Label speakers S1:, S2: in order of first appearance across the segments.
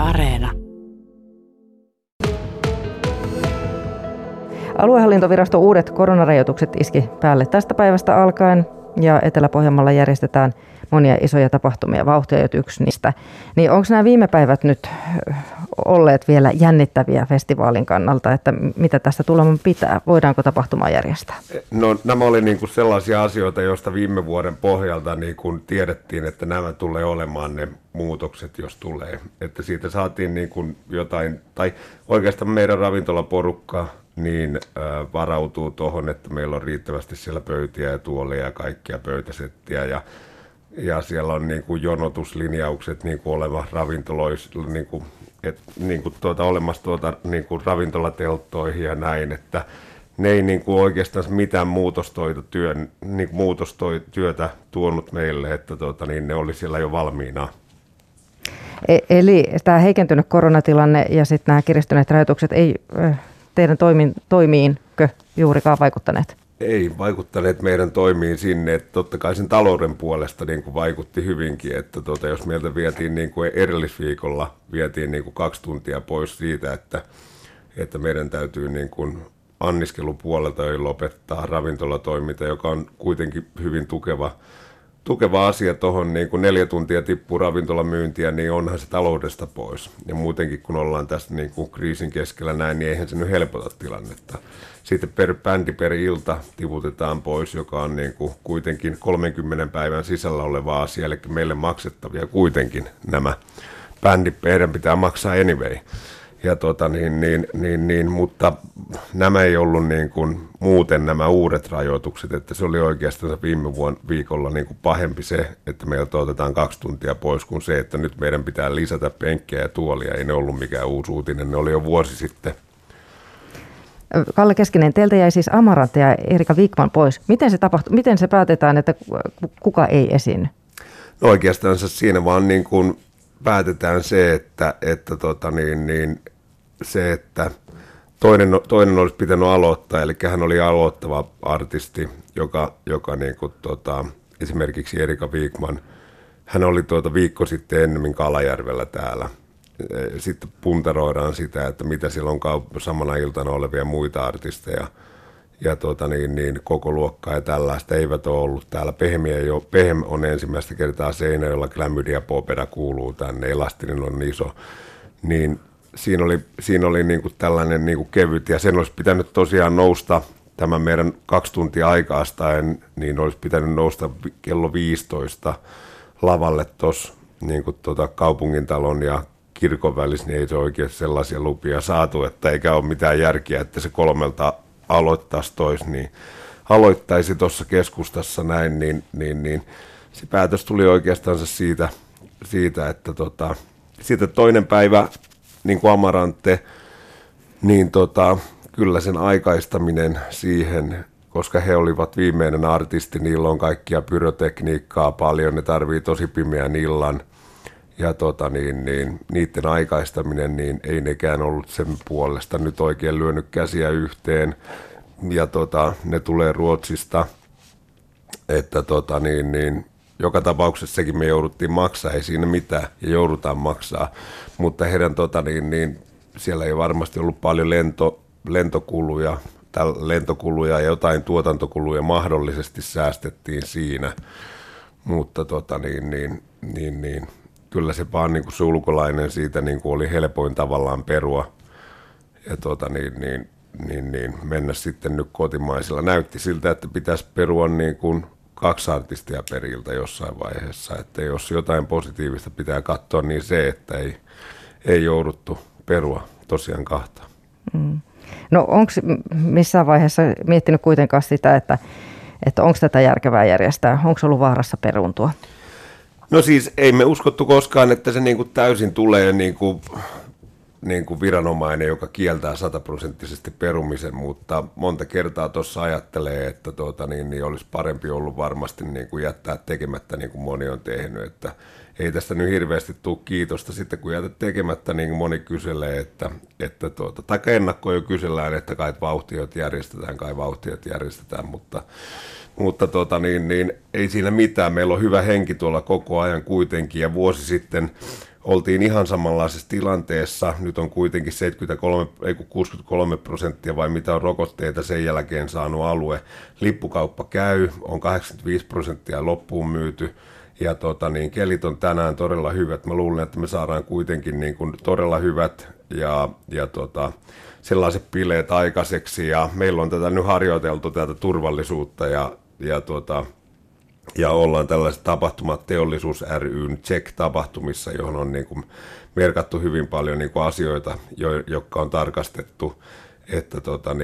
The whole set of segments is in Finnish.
S1: Areena.
S2: Aluehallintoviraston uudet koronarajoitukset iski päälle tästä päivästä alkaen ja Etelä-Pohjanmaalla järjestetään monia isoja tapahtumia, Vauhti on jo yksi niistä. Niin onko nämä viime päivät nyt olleet vielä jännittäviä festivaalin kannalta, että mitä tästä tuleman pitää? Voidaanko tapahtumaa järjestää?
S3: No nämä oli niin kuin sellaisia asioita, joista viime vuoden pohjalta niin kuin tiedettiin, että nämä tulee olemaan ne muutokset, jos tulee. Että siitä saatiin niin kuin jotain, tai oikeastaan meidän ravintolaporukka niin varautuu tuohon, että meillä on riittävästi siellä pöytiä ja tuoleja ja kaikkia pöytäsettiä ja siellä on niin kuin jonotuslinjaukset niin kuin oleva ravintoloissa, olemassa niin kuin ravintolatelttoihin ja näin, että ne ei niin kuin oikeastaan mitään muutostyötä tuonut meille, että ne oli siellä jo valmiina.
S2: Eli tämä heikentynyt koronatilanne ja sitten nämä kiristyneet rajoitukset ei teidän toimiinkö juurikaan vaikuttaneet?
S3: Ei vaikuttaneet meidän toimiin sinne, että totta kai sen talouden puolesta niin kuin vaikutti hyvinkin, että jos meiltä vietiin niin kuin edellisviikolla niin kuin 2 tuntia pois siitä, että meidän täytyy niin kuin anniskelupuolelta jo lopettaa ravintolatoiminta, joka on kuitenkin hyvin tukeva asia tuohon, niin kuin 4 tuntia tippuu ravintolamyyntiä, niin onhan se taloudesta pois. Ja muutenkin kun ollaan tässä niin kuin kriisin keskellä näin, niin eihän se nyt helpota tilannetta. Sitten per bändi per ilta tiputetaan pois, joka on niin kuin kuitenkin 30 päivän sisällä oleva asia, eli meille maksettavia kuitenkin nämä bändit, meidän pitää maksaa anyway. Ja mutta nämä ei ollut niin kuin muuten nämä uudet rajoitukset, että se oli oikeastaan viime viikolla niin kuin pahempi se, että meiltä otetaan 2 tuntia pois kuin se, että nyt meidän pitää lisätä penkkejä ja tuolia. Ei ne ollut mikään uusi uutinen, ne oli jo vuosi sitten.
S2: Kalle Keskinen, teiltä jäi siis Amarantti ja Erika Wikman pois. Miten se tapahtui? Miten se päätetään, että kuka ei esiinny?
S3: No oikeastaan siinä vaan niin kuin päätetään se, että toinen olisi pitänyt aloittaa, eli hän oli aloittava artisti, joka niin kuin, esimerkiksi Erika Wikman, hän oli viikko sitten ennemmin Kalajärvellä täällä. Sitten puntaroidaan sitä, että mitä siellä on samana iltana olevia muita artisteja ja koko luokkaa ja tällaista eivät ole ollut täällä. Pehem on ensimmäistä kertaa Seinäjoella, Klamydia Popeda kuuluu tänne, Elastinen on iso, niin siinä oli niin kuin tällainen niin kuin kevyt, ja sen olisi pitänyt tosiaan nousta tämän meidän 2 tuntia aikaistaen, niin olisi pitänyt nousta kello 15 lavalle tuossa niin kuin kaupungintalon ja kirkon välissä, niin ei se oikein sellaisia lupia saatu, että eikä ole mitään järkeä, että se 3 aloittaisi niin aloittaisi tuossa keskustassa näin, niin se päätös tuli oikeastaan siitä että sitten toinen päivä, niin kuin Amarantte, niin kyllä sen aikaistaminen siihen, koska he olivat viimeinen artisti, niillä on kaikkia pyrotekniikkaa paljon, ne tarvii tosi pimeän illan, ja niiden aikaistaminen, niin ei nekään ollut sen puolesta nyt oikein lyönyt käsiä yhteen, ja ne tulee Ruotsista, että joka tapauksessa sekin me jouduttiin maksaa, ei siinä mitään, ja joudutaan maksaa, mutta heidän siellä ei varmasti ollut paljon lentokuluja ja jotain tuotantokuluja mahdollisesti säästettiin siinä, mutta kyllä se vaan niin kuin se ulkolainen siitä niin kuin oli helpoin tavallaan perua ja mennä sitten nyt kotimaisilla. Näytti siltä, että pitäisi perua niin kuin 2 artistia per ilta jossain vaiheessa, että jos jotain positiivista pitää katsoa, niin se, että ei jouduttu perua tosiaan 2.
S2: No onko missään vaiheessa miettinyt kuitenkaan sitä, että onko tätä järkevää järjestää? Onko ollut vaarassa peruuntua?
S3: No siis ei me uskottu koskaan, että se niin kuin täysin tulee niin kuin viranomainen, joka kieltää 100% perumisen, mutta monta kertaa tuossa ajattelee, että olisi parempi ollut varmasti niin kuin jättää tekemättä, niin kuin moni on tehnyt, että ei tästä nyt hirveästi tule kiitosta sitten, kun jätät tekemättä, niin kuin moni kyselee, tai ennakkoon jo kysellään, että kai vauhtiot järjestetään, mutta ei siinä mitään. Meillä on hyvä henki tuolla koko ajan kuitenkin, ja vuosi sitten oltiin ihan samanlaisessa tilanteessa. Nyt on kuitenkin 63% vai mitä on rokotteita sen jälkeen saanut alue. Lippukauppa käy, on 85% loppuun myyty. Ja kelit on tänään todella hyvät. Mä luulen, että me saadaan kuitenkin niin kuin todella hyvät ja sellaiset bileet aikaiseksi. Ja meillä on tätä nyt harjoiteltu tätä turvallisuutta ja ollaan tällaiset tapahtumat Teollisuus ryn Check-tapahtumissa, johon on niin kuin merkattu hyvin paljon niin kuin asioita, jotka on tarkastettu, että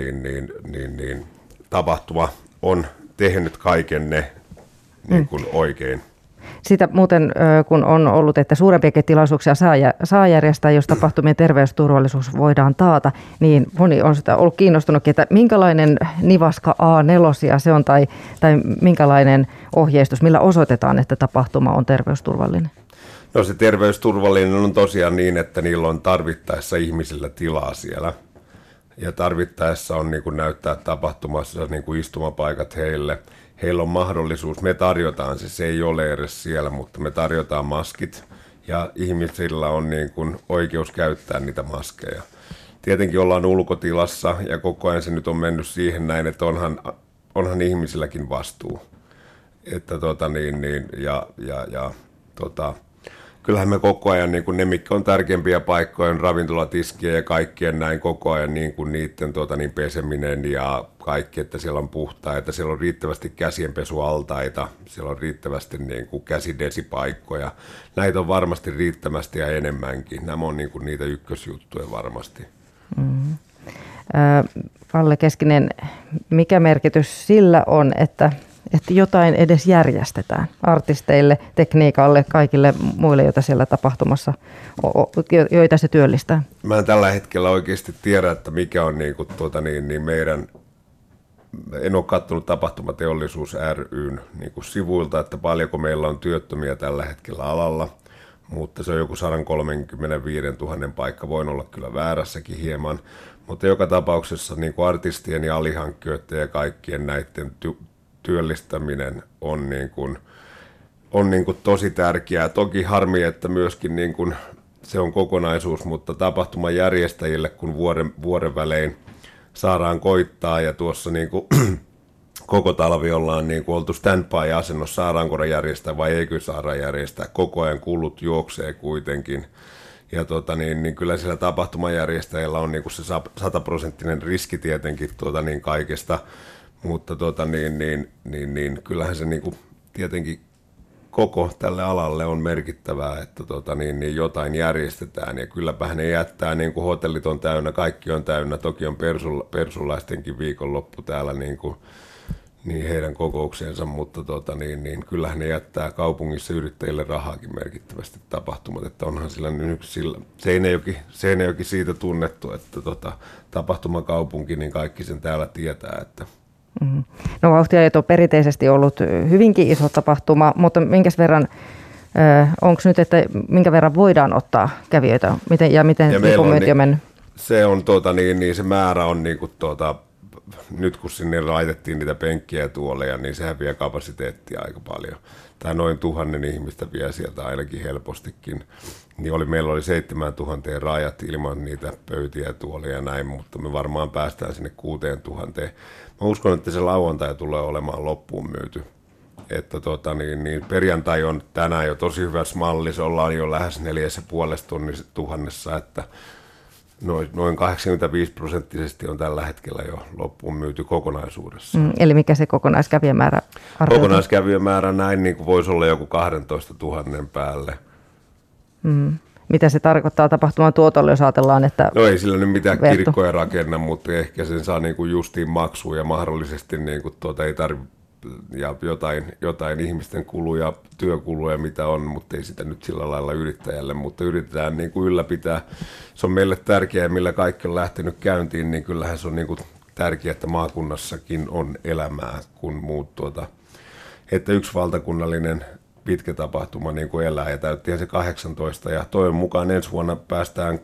S3: tapahtuma on tehnyt kaiken ne niin kuin oikein.
S2: Sitä muuten, kun on ollut, että suurempiakin tilaisuuksia saa järjestää, jos tapahtumien terveysturvallisuus voidaan taata, niin moni on sitä ollut kiinnostunutkin, että minkälainen nivaska A4 se on tai minkälainen ohjeistus, millä osoitetaan, että tapahtuma on terveysturvallinen?
S3: No se terveysturvallinen on tosiaan niin, että niillä on tarvittaessa ihmisillä tilaa siellä. Ja tarvittaessa on niin kuin näyttää tapahtumassa niin kuin istumapaikat heille. Heillä on mahdollisuus, me tarjotaan se ei ole edes siellä, mutta me tarjotaan maskit ja ihmisillä on niin kuin oikeus käyttää niitä maskeja. Tietenkin ollaan ulkotilassa ja koko ajan se nyt on mennyt siihen näin, että onhan ihmisilläkin vastuu. Että kyllähän me koko ajan, niin kuin ne mitkä on tärkeimpiä paikkoja, on ravintolatiskiä ja kaikkien näin koko ajan niin kuin niiden peseminen ja kaikki, että siellä on puhtaa, että siellä on riittävästi käsienpesualtaita, siellä on riittävästi niin kuin käsidesipaikkoja. Näitä on varmasti riittävästi ja enemmänkin. Nämä on niin kuin niitä ykkösjuttuja varmasti.
S2: Mm. Kalle Keskinen, mikä merkitys sillä on, että jotain edes järjestetään artisteille, tekniikalle, kaikille muille, joita siellä tapahtumassa, joita se työllistää? Mä
S3: en tällä hetkellä oikeasti tiedä, että mikä on meidän, en ole katsonut Tapahtumateollisuus ryn sivuilta, että paljonko meillä on työttömiä tällä hetkellä alalla, mutta se on joku 135 000 paikka, voin olla kyllä väärässäkin hieman, mutta joka tapauksessa niin kuin artistien ja alihankkijoiden ja kaikkien näiden työllistäminen on tosi tärkeää. Toki harmi, että myöskin se on kokonaisuus, mutta tapahtuman järjestäjille, kun vuoden välein saadaan koittaa ja tuossa koko talvi ollaan oltu standby-asennossa, saadaanko järjestää vai eikö saada järjestää. Koko ajan kulut juoksee kuitenkin. Ja kyllä siellä tapahtumajärjestäjillä on se 100% riski tietenkin kaikesta. Mutta kyllähän se tietenkin koko tälle alalle on merkittävää, että jotain järjestetään. Ja kylläpähän ne jättää, hotellit on täynnä, kaikki on täynnä. Toki on persulaistenkin viikonloppu täällä niin heidän kokoukseensa, mutta kyllähän ne jättää kaupungissa yrittäjille rahaakin merkittävästi tapahtumat. Että onhan sillä nyt Seinäjoki siitä tunnettu, että tapahtumakaupunki, niin kaikki sen täällä tietää, että
S2: no Vauhtiajat on perinteisesti ollut hyvinkin iso tapahtuma, mutta onko nyt, että minkä verran voidaan ottaa kävijöitä? Miten myynti on mennyt?
S3: Se on se määrä on nyt kun sinne laitettiin niitä penkkiä ja tuoleja, niin sehän vie kapasiteettia aika paljon. Tämä noin 1000 ihmistä vie sieltä ainakin helpostikin. Niin meillä oli 7000 rajat ilman niitä pöytiä ja tuoleja ja näin, mutta me varmaan päästään sinne 6000. Mä uskon, että se lauantai tulee olemaan loppuun myyty. Että perjantai on tänään jo tosi hyvä malli, se ollaan jo lähes 4,5 että noin 85% on tällä hetkellä jo loppuun myyty kokonaisuudessa.
S2: Eli mikä se kokonaiskävijämäärä arvioitu?
S3: Kokonaiskävijämäärä näin voisi olla joku 12 000 päälle.
S2: Mitä se tarkoittaa tapahtuman tuotolle, jos ajatellaan, että...
S3: No ei sillä nyt mitään kirkkoja rakenna, mutta ehkä sen saa justiin maksua ja mahdollisesti ei tarvitse ja jotain ihmisten kuluja, työkuluja mitä on, mutta ei sitä nyt sillä lailla yrittäjälle, mutta yritetään ylläpitää. Se on meille tärkeää, millä kaikki on lähtenyt käyntiin, niin kyllähän se on tärkeää, että maakunnassakin on elämää, kun muut että yksi valtakunnallinen pitkä tapahtuma elää ja täyttihän se 18 ja toivon mukaan ensi vuonna päästään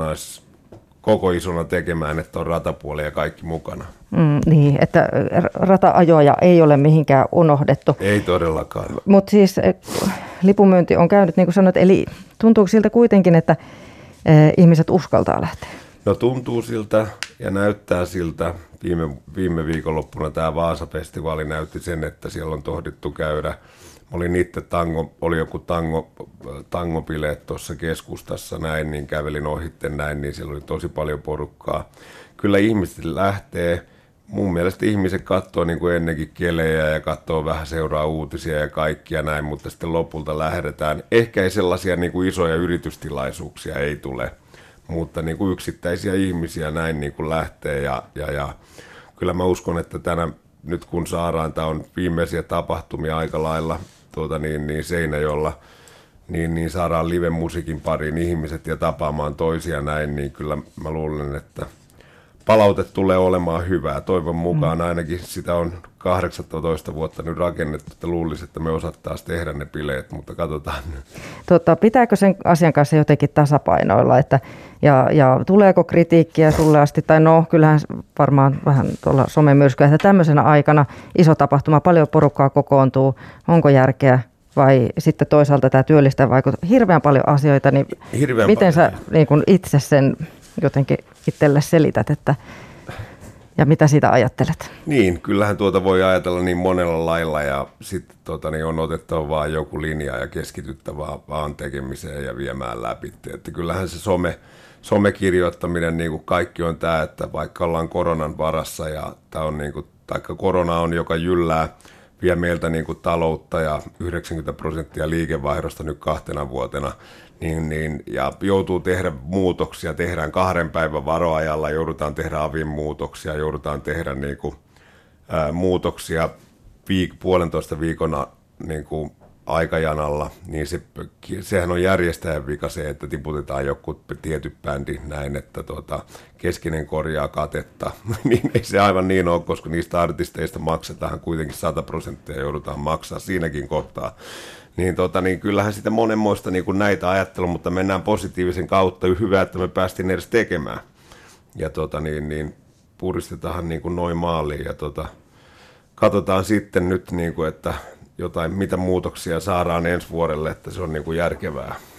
S3: koko isona tekemään, että on ratapuoli ja kaikki mukana.
S2: Niin, että rata-ajoja ei ole mihinkään unohdettu.
S3: Ei todellakaan.
S2: Mutta siis lipunmyynti on käynyt, niin kuin sanoit, eli tuntuuko siltä kuitenkin, että ihmiset uskaltaa lähteä?
S3: No tuntuu siltä ja näyttää siltä. Viime viikonloppuna tämä Vaasa-festivaali näytti sen, että siellä on tohdittu käydä. Mä olin itse oli joku tangobileet tuossa keskustassa näin, niin kävelin ohitte näin, niin siellä oli tosi paljon porukkaa. Kyllä ihmiset lähtee. Mun mielestä ihmiset katsoo niin kuin ennenkin kelejä ja katsoo vähän seuraa uutisia ja kaikkia näin, mutta sitten lopulta lähdetään. Ehkä ei sellaisia niin kuin isoja yritystilaisuuksia ei tule, mutta niin kuin yksittäisiä ihmisiä näin niin kuin lähtee ja kyllä mä uskon, että nyt kun saadaan, tämä on viimeisiä tapahtumia aika lailla Seinäjoella, niin saadaan live-musiikin pariin ihmiset ja tapaamaan toisia näin, niin kyllä mä luulen, että palaute tulee olemaan hyvää. Toivon mukaan ainakin sitä on 18 vuotta nyt rakennettu, että luulisi, että me osattaisiin tehdä ne bileet, mutta katsotaan nyt.
S2: Pitääkö sen asian kanssa jotenkin tasapainoilla, ja tuleeko kritiikkiä sulle asti, tai no kyllähän varmaan vähän tuolla somemyrskyä, että tämmöisenä aikana iso tapahtuma, paljon porukkaa kokoontuu, onko järkeä? Vai sitten toisaalta tämä työllistää vaikuttaa hirveän paljon asioita, niin miten sä niin kun itse sen jotenkin itselle selität, ja mitä siitä ajattelet?
S3: Niin, kyllähän voi ajatella niin monella lailla ja sitten on otettava vaan joku linja ja keskityttävä vaan tekemiseen ja viemään läpi. Että kyllähän se somekirjoittaminen, niin kuin kaikki on tämä, että vaikka ollaan koronan varassa ja tämä on taikka korona on, joka jyllää, vie meiltä niin kuin taloutta ja 90% liikevaihdosta nyt 2 vuotena, ja joutuu tehdä muutoksia, tehdään 2 päivän varoajalla, joudutaan tehdä avin muutoksia, joudutaan tehdä niin kuin, muutoksia 1,5 viikon niin kuin aikajanalla, niin sehän on järjestäjän vika se, että tiputetaan joku tietty bändi näin, että keskinen korjaa katetta, niin ei se aivan niin ole, koska niistä artisteista maksetaan kuitenkin 100% joudutaan maksaa siinäkin kohtaa. Niin kyllähän sitä monenmoista niin kuin näitä ajattelua, mutta mennään positiivisen kautta. Hyvä, että me päästiin edes tekemään. Ja puristetaan niin kuin noin maaliin ja katsotaan sitten nyt, niin kuin, että mitä muutoksia saadaan ensi vuodelle, että se on niin kuin järkevää.